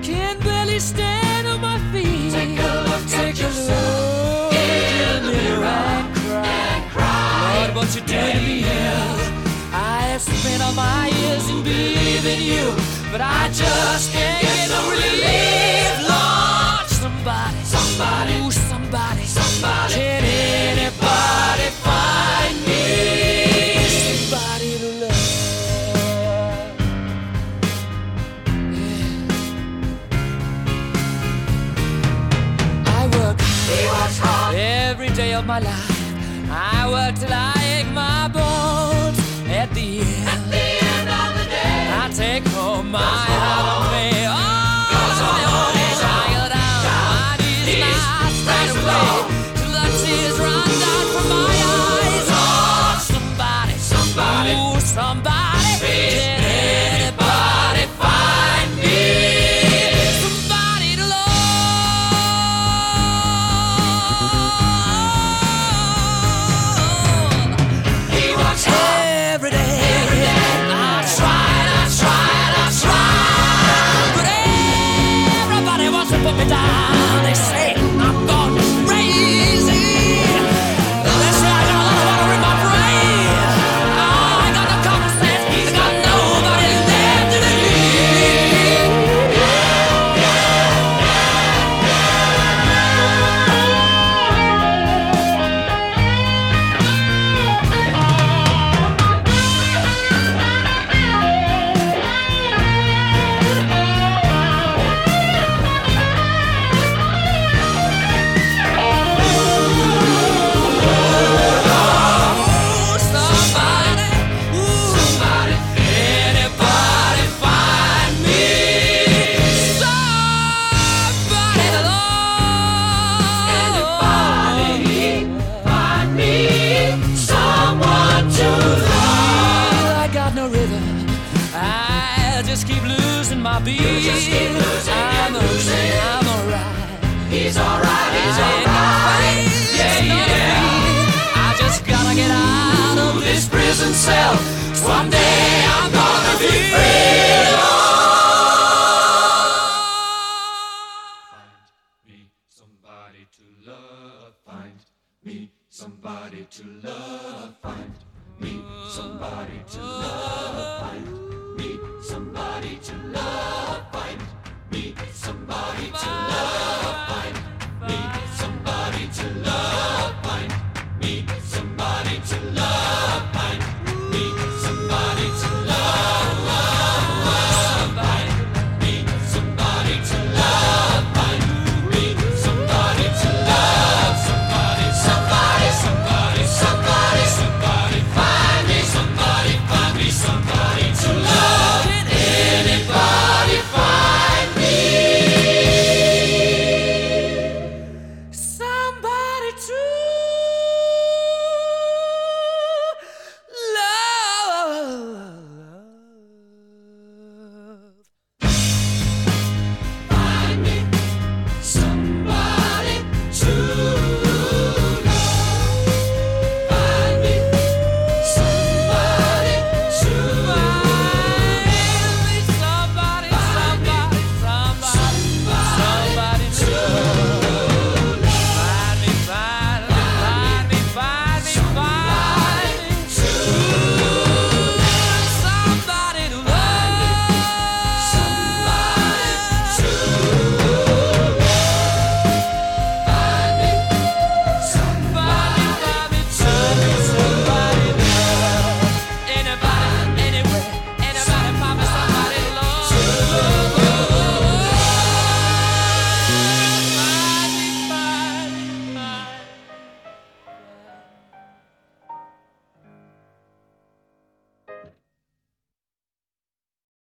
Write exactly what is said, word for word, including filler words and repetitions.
Can barely stand on my feet. Take a look Take at a yourself look in the mirror and cry. and cry. Lord, what you doing to me? I have spent all my years in believing you, but I just can't get no relief. Lord, somebody, Somebody, ooh, somebody, somebody. can anybody find me somebody to love? Yeah. I work He works hard. every day of my life. I work till I ache my bones. At the end, At the end of the day, I take home my hard pay. Oh, Goes on, goes on, I go down, my knees, knees, my straight raise away, low. till the tears run down from my eyes. Oh, somebody, Somebody. ooh, somebody, Please, can anybody find me somebody to love? he works hard. Every day, I tried, I tried, I tried, but everybody wants to put me down. They say I'm gone crazy. They say I got a lot of water in my brain. Oh, I got no common sense. I got nobody left to believe. Ooh, somebody, ooh, Somebody, anybody find me somebody to love? anybody find me someone to love. I got no rhythm. I just keep losing my beat. You just keep losing I'm and okay, losing. I'm alright. He's alright, he's I ain't no alright. face, Yeah, no yeah. feet. I just gotta get out of this prison cell. Someday I'm gonna be free. Find me somebody to love. Find me somebody to love. Find me somebody to love.